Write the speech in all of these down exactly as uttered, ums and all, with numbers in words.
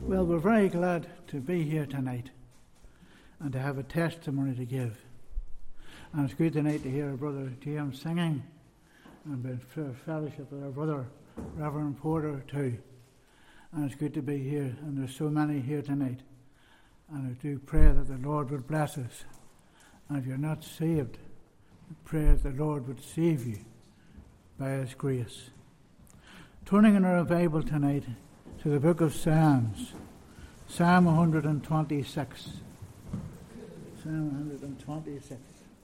Well, we're very glad to be here tonight and to have a testimony to give. And it's good tonight to hear our brother James singing and be in fellowship with our brother Reverend Porter too. And it's good to be here, and there's so many here tonight. And I do pray that the Lord would bless us. And if you're not saved, I pray that the Lord would save you by His grace. Turning in our Bible tonight to the book of Psalms, Psalm one hundred twenty-six. Psalm one hundred twenty-six.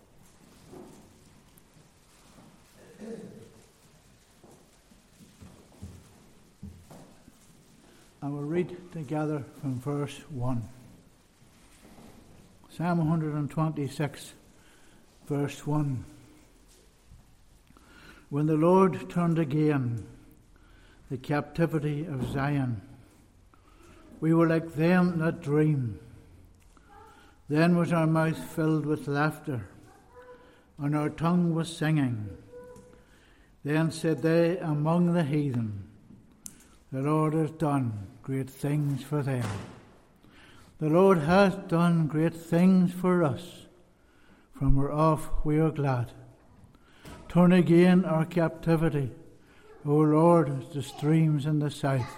And we'll read together from verse one. Psalm one hundred twenty-six, verse one. When the Lord turned again the captivity of Zion, we were like them that dream. Then was our mouth filled with laughter, and our tongue was singing. Then said they among the heathen, the Lord has done great things for them. The Lord has done great things for us. From our off we are glad. Turn again our captivity, O Lord, as the streams in the south.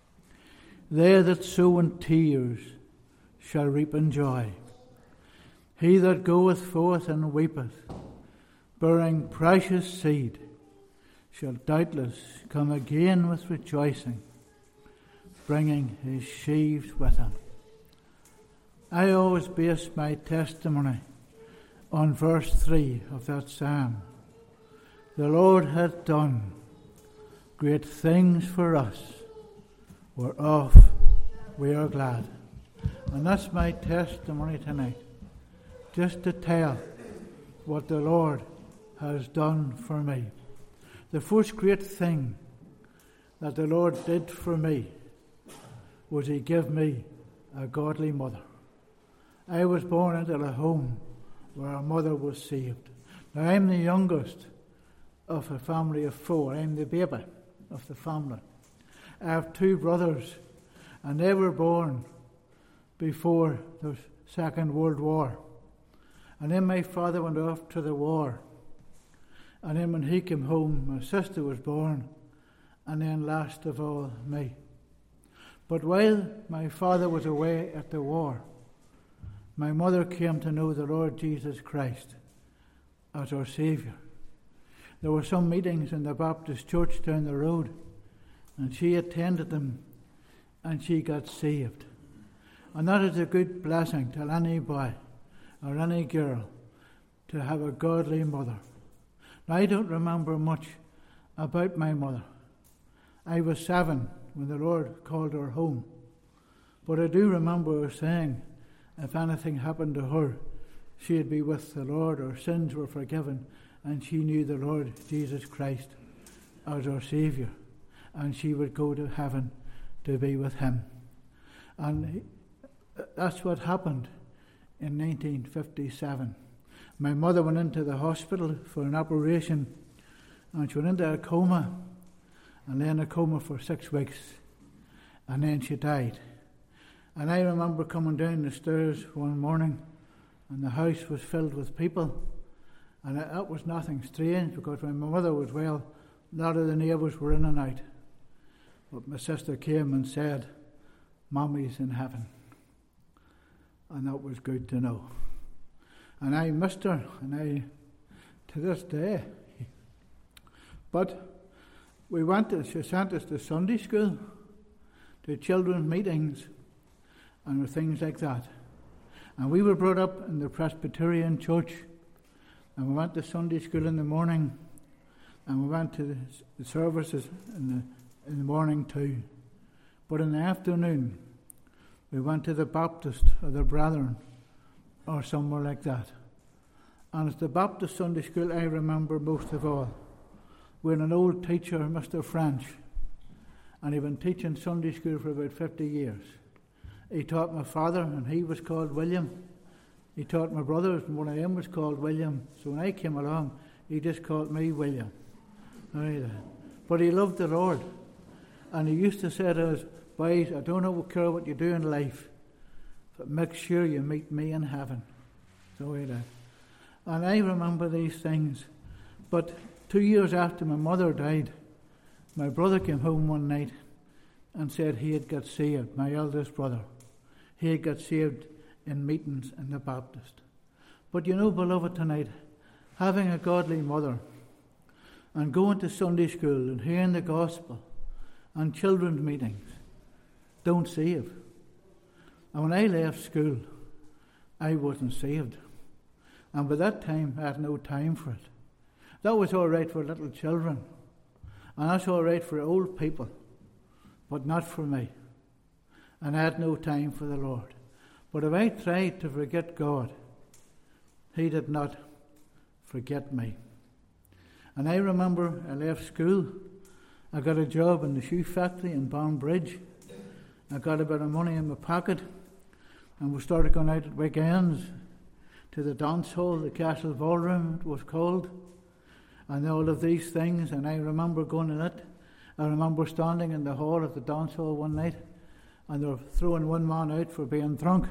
They that sow in tears shall reap in joy. He that goeth forth and weepeth, bearing precious seed, shall doubtless come again with rejoicing, bringing his sheaves with him. I always base my testimony on verse three of that psalm. The Lord hath done great things for us, whereof we are glad. And that's my testimony tonight, just to tell what the Lord has done for me. The first great thing that the Lord did for me was He gave me a godly mother. I was born into a home where a mother was saved. Now I'm the youngest of a family of four. I'm the baby of the family. I have two brothers, and they were born before the Second World War. And then my father went off to the war. And then when he came home, my sister was born, and then last of all, me. But while my father was away at the war, my mother came to know the Lord Jesus Christ as our Saviour. There were some meetings in the Baptist church down the road, and she attended them, and she got saved. And that is a good blessing to any boy or any girl, to have a godly mother. Now, I don't remember much about my mother. I was seven when the Lord called her home. But I do remember her saying, if anything happened to her, she'd be with the Lord, her sins were forgiven, and she knew the Lord Jesus Christ as our Saviour, and she would go to heaven to be with Him. And that's what happened in nineteen fifty-seven. My mother went into the hospital for an operation, and she went into a coma, and lay in a coma for six weeks, and then she died. And I remember coming down the stairs one morning, and the house was filled with people, and that was nothing strange, because when my mother was well, a lot of the neighbours were in and out. But my sister came and said, Mommy's in heaven. And that was good to know. And I missed her, and I, to this day. But we went to, she sent us to Sunday school, to children's meetings, and things like that. And we were brought up in the Presbyterian church, and we went to Sunday school in the morning, and we went to the, the services in the, in the morning too. But in the afternoon, we went to the Baptist or the Brethren or somewhere like that. And it's the Baptist Sunday school I remember most of all. We had an old teacher, Mister French, and he'd been teaching Sunday school for about fifty years. He taught my father, and he was called William. He taught my brothers, and one of them was called William. So when I came along, he just called me William. But he loved the Lord. And he used to say to us, boys, I don't care what you do in life, but make sure you meet me in heaven. So he did. And I remember these things. But two years after my mother died, my brother came home one night and said he had got saved, my eldest brother. He had got saved in meetings in the Baptist. But you know, beloved, tonight, having a godly mother and going to Sunday school and hearing the gospel and children's meetings don't save. And when I left school, I wasn't saved. And by that time, I had no time for it. That was all right for little children. And that's all right for old people. But not for me. And I had no time for the Lord. But if I tried to forget God, He did not forget me. And I remember I left school. I got a job in the shoe factory in Banbridge. I got a bit of money in my pocket. And we started going out at weekends to the dance hall, the Castle Ballroom it was called, and all of these things. And I remember going in it. I remember standing in the hall of the dance hall one night, and they were throwing one man out for being drunk.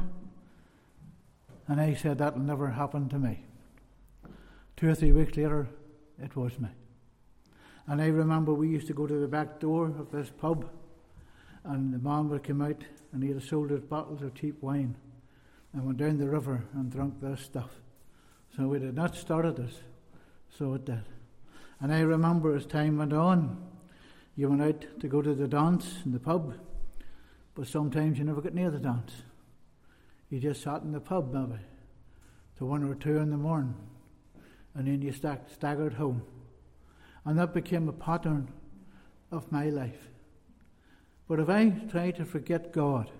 And I said, that'll never happen to me. Two or three weeks later, it was me. And I remember we used to go to the back door of this pub, and the man would come out, and he had sold us bottles of cheap wine, and went down the river and drank this stuff. So it had not started us, so it did. And I remember as time went on, you went out to go to the dance in the pub, but sometimes you never got near the dance. You just sat in the pub maybe to one or two in the morning, and then you stag- staggered home. And that became a pattern of my life. But if I tried to forget God,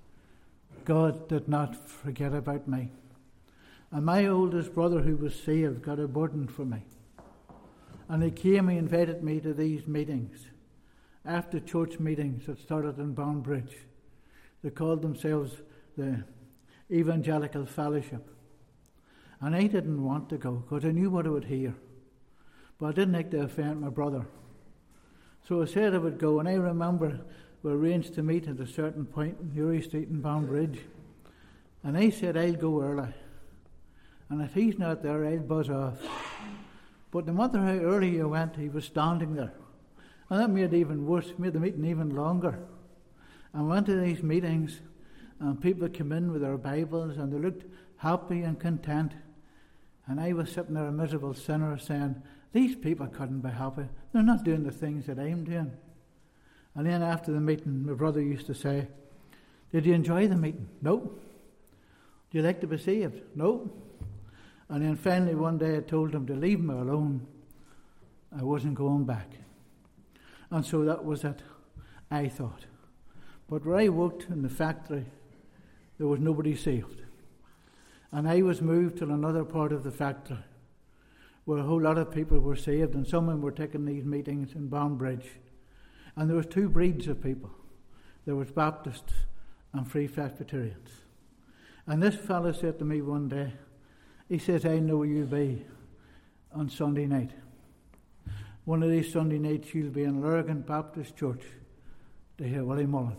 God did not forget about me. And my oldest brother, who was saved, got a burden for me. And he came, he invited me to these meetings, after church meetings that started in Banbridge. They called themselves the Evangelical Fellowship. And I didn't want to go, because I knew what I would hear. But I didn't like to offend my brother. So I said I would go, and I remember we arranged to meet at a certain point in Uri Street in Banbridge. And I said, I'll go early. And if he's not there, I'll buzz off. But no matter how early you went, he was standing there. And that made it even worse, made the meeting even longer. I went to these meetings, and people came in with their Bibles, and they looked happy and content. And I was sitting there, a miserable sinner, saying, these people couldn't be happy. They're not doing the things that I'm doing. And then after the meeting, my brother used to say, did you enjoy the meeting? No. Do you like to be saved? No. And then finally one day I told him to leave me alone. I wasn't going back. And so that was it, I thought. But where I worked in the factory, there was nobody saved. And I was moved to another part of the factory where a whole lot of people were saved, and some of them were taking these meetings in Banbridge. And there was two breeds of people. There was Baptists and Free Presbyterians. And this fellow said to me one day, he says, I know you be on Sunday night. One of these Sunday nights you'll be in Lurgan Baptist Church to hear Willie Mullen.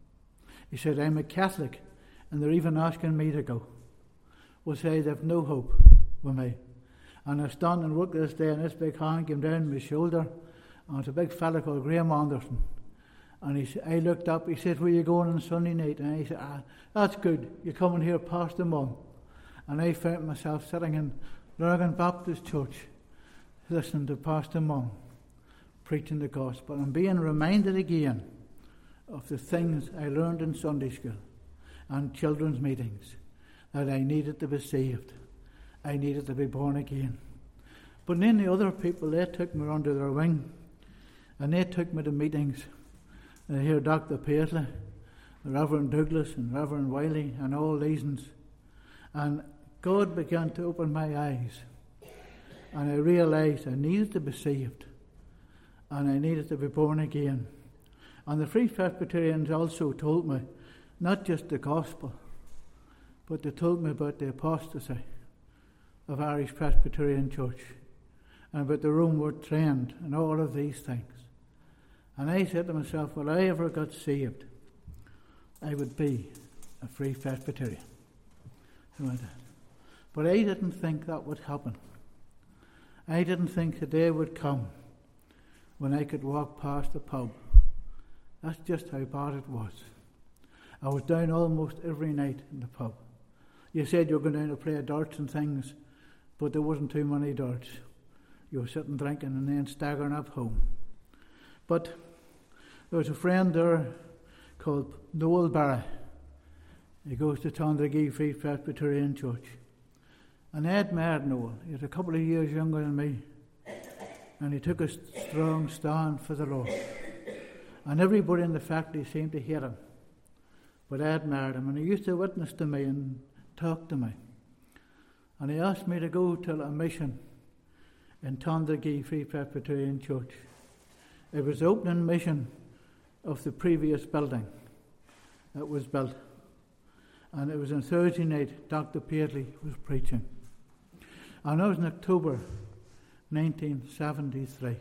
He said, I'm a Catholic, and they're even asking me to go. Well, say, they've no hope with me. And I stand and work this day, and this big hand came down my shoulder, and it's a big fella called Graham Anderson. And he, I looked up, he said, where are you going on Sunday night? And I said, ah, that's good, you're coming here past the Mung. And I found myself sitting in Lurgan Baptist Church, listening to Pastor Mung, preaching the gospel, and being reminded again of the things I learned in Sunday school and children's meetings, that I needed to be saved. I needed to be born again. But then the other people, they took me under their wing, and they took me to meetings. And I hear Doctor Paisley, the Reverend Douglas, and Reverend Wiley, and all these. And God began to open my eyes. And I realised I needed to be saved. And I needed to be born again. And the Free Presbyterians also told me, not just the gospel, but they told me about the apostasy of Irish Presbyterian Church, and about the Romeward trend, and all of these things. And I said to myself, if I ever got saved, I would be a Free Presbyterian. But I didn't think that would happen. I didn't think the day would come when I could walk past the pub. That's just how bad it was. I was down almost every night in the pub. You said you were going down to play darts and things, but there wasn't too many darts. You were sitting drinking and then staggering up home. But there was a friend there called Noel Barry. He goes to Tondragee Free Presbyterian Church. And I admired Noel. He was a couple of years younger than me. And he took a strong stand for the Lord. And everybody in the factory seemed to hate him. But I admired him. And he used to witness to me and talk to me. And he asked me to go to a mission in Tondragee Free Presbyterian Church. It was the opening mission of the previous building that was built. And it was on Thursday night, Doctor Paisley was preaching. And that was in October nineteen seventy-three.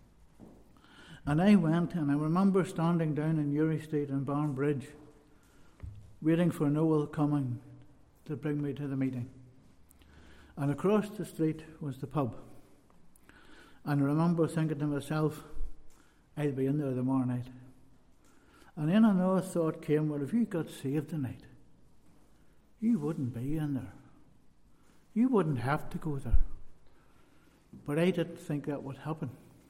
And I went, and I remember standing down in Uri Street in Barn Bridge, waiting for Noel coming to bring me to the meeting. And across the street was the pub. And I remember thinking to myself, I'll be in there tomorrow night. And then another thought came, well, if you got saved tonight, you wouldn't be in there. You wouldn't have to go there. But I didn't think that would happen.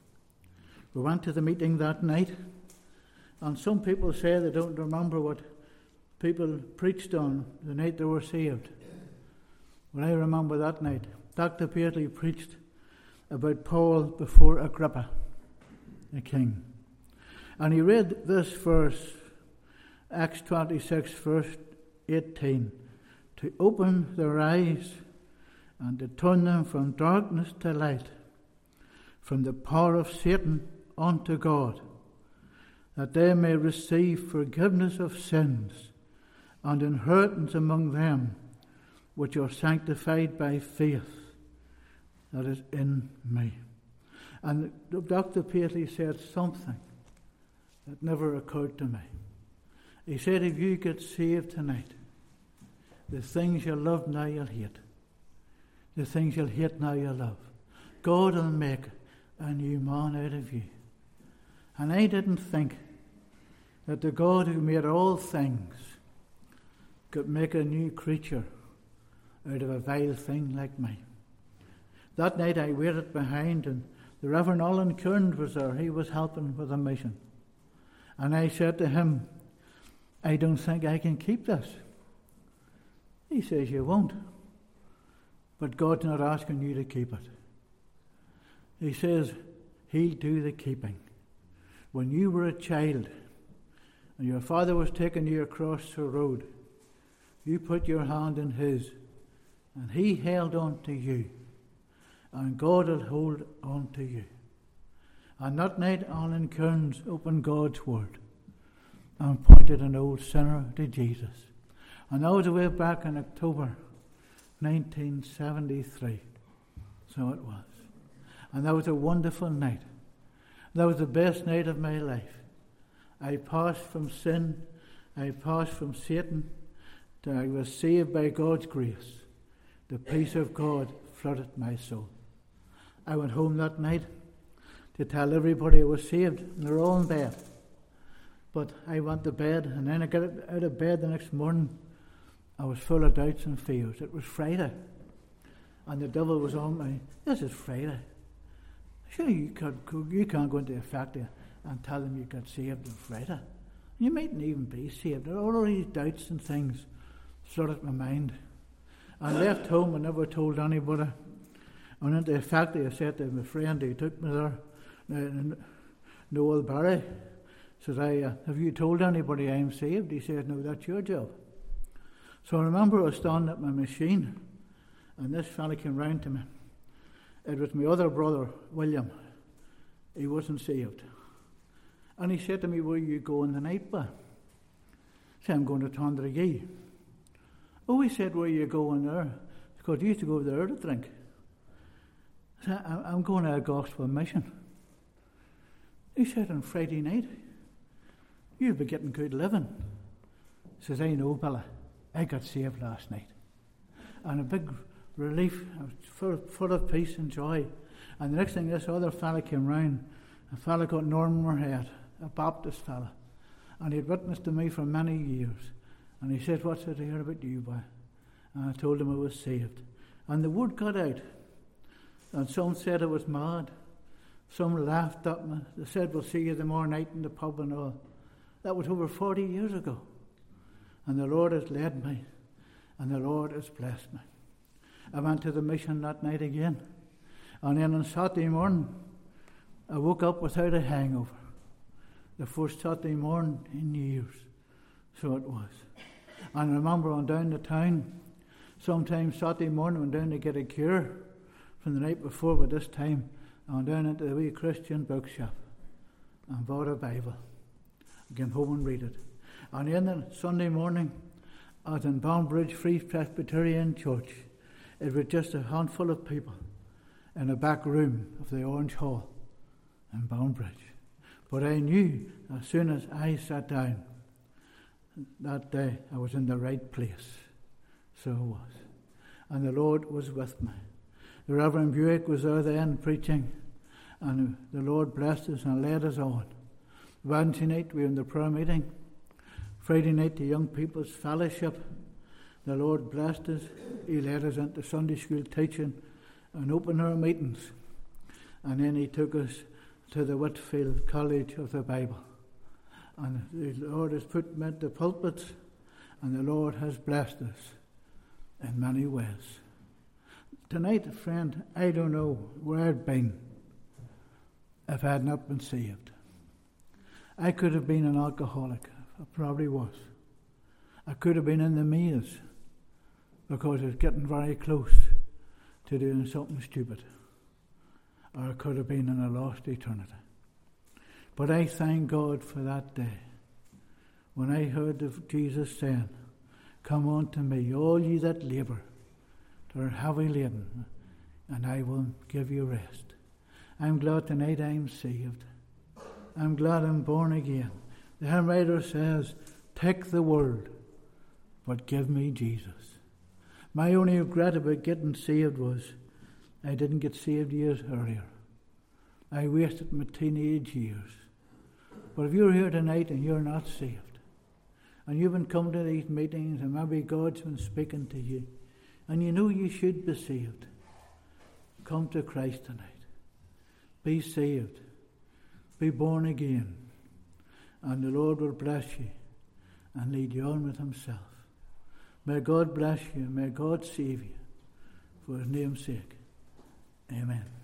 We went to the meeting that night, and some people say they don't remember what people preached on the night they were saved. But I remember that night, Doctor Paisley preached about Paul before Agrippa, the king. And he read this verse, Acts twenty-six, verse eighteen, to open their eyes and to turn them from darkness to light, from the power of Satan unto God, that they may receive forgiveness of sins and inheritance among them which are sanctified by faith that is in me. And Doctor Paisley said something that never occurred to me. He said, if you get saved tonight, the things you love now you'll hate. The things you'll hate now you'll love. God will make a new man out of you. And I didn't think that the God who made all things could make a new creature out of a vile thing like me. That night I waited behind, and the Reverend Alan Kearns was there. He was helping with a mission. And I said to him, I don't think I can keep this. He says, you won't. But God's not asking you to keep it. He says, he'll do the keeping. When you were a child and your father was taking you across the road, you put your hand in his and he held on to you. And God will hold on to you. And that night, Alan Kearns opened God's Word and pointed an old sinner to Jesus. And that was way back in October nineteen seventy-three. So it was. And that was a wonderful night. That was the best night of my life. I passed from sin. I passed from Satan. To I was saved by God's grace. The peace of God flooded my soul. I went home that night to tell everybody I was saved, and they're all in bed. But I went to bed, and then I got out of bed the next morning. I was full of doubts and fears. It was Friday, and the devil was on me. This is Friday. Sure, you can't, you can't go into a factory and tell them you got saved on Friday. You mightn't even be saved. All of these doubts and things flooded my mind. I left home and never told anybody. I went into a factory. I said to my friend who took me there, uh, Noel Barry, said, I, uh, have you told anybody I'm saved? He said, no, that's your job. So I remember I was standing at my machine, and this fella came round to me. It was my other brother, William. He wasn't saved. And he said to me, where are you going the night, boy? I said, I'm going to Tondragee. Oh, he said, where are you going there? Because he used to go there to drink. I said, I'm going to a gospel mission. He said, on Friday night, you'll be getting good living. He says, I know, Billy. I got saved last night. And a big relief, full, full of peace and joy. And the next thing, this other fella came round, a fella called Norman Moorhead, a Baptist fella. And he'd witnessed to me for many years. And he said, what's it I hear about you, boy? And I told him I was saved. And the word got out. And some said I was mad. Some laughed at me. They said, we'll see you tomorrow night in the pub and all. That was over forty years ago. And the Lord has led me. And the Lord has blessed me. I went to the mission that night again. And then on Saturday morning, I woke up without a hangover. The first Saturday morning in years. So it was. And I remember on down to town, sometime Saturday morning, I went down to get a cure from the night before, but this time I went down into the wee Christian bookshop and bought a Bible. I came home and read it. And then the Sunday morning, I was in Boundbridge Free Presbyterian Church. It was just a handful of people in a back room of the Orange Hall in Boundbridge. But I knew as soon as I sat down that day I was in the right place. So I was. And the Lord was with me. The Reverend Buick was there then preaching, and the Lord blessed us and led us on. Wednesday night we were in the prayer meeting. Friday night the young people's fellowship. The Lord blessed us. He led us into Sunday school teaching and open our meetings. And then he took us to the Whitfield College of the Bible. And the Lord has put me into pulpits, and the Lord has blessed us in many ways. Tonight, friend, I don't know where I'd been if I had not been saved. I could have been an alcoholic. I probably was. I could have been in the maze because I was getting very close to doing something stupid. Or I could have been in a lost eternity. But I thank God for that day when I heard of Jesus saying, come unto me, all ye that labour, that are heavy laden, and I will give you rest. I'm glad tonight I'm saved. I'm glad I'm born again. The hymn writer says, take the world, but give me Jesus. My only regret about getting saved was I didn't get saved years earlier. I wasted my teenage years. But if you're here tonight and you're not saved, and you've been coming to these meetings and maybe God's been speaking to you, and you know you should be saved, come to Christ tonight. Be saved. Be born again. And the Lord will bless you and lead you on with himself. May God bless you. May God save you for his name's sake. Amen.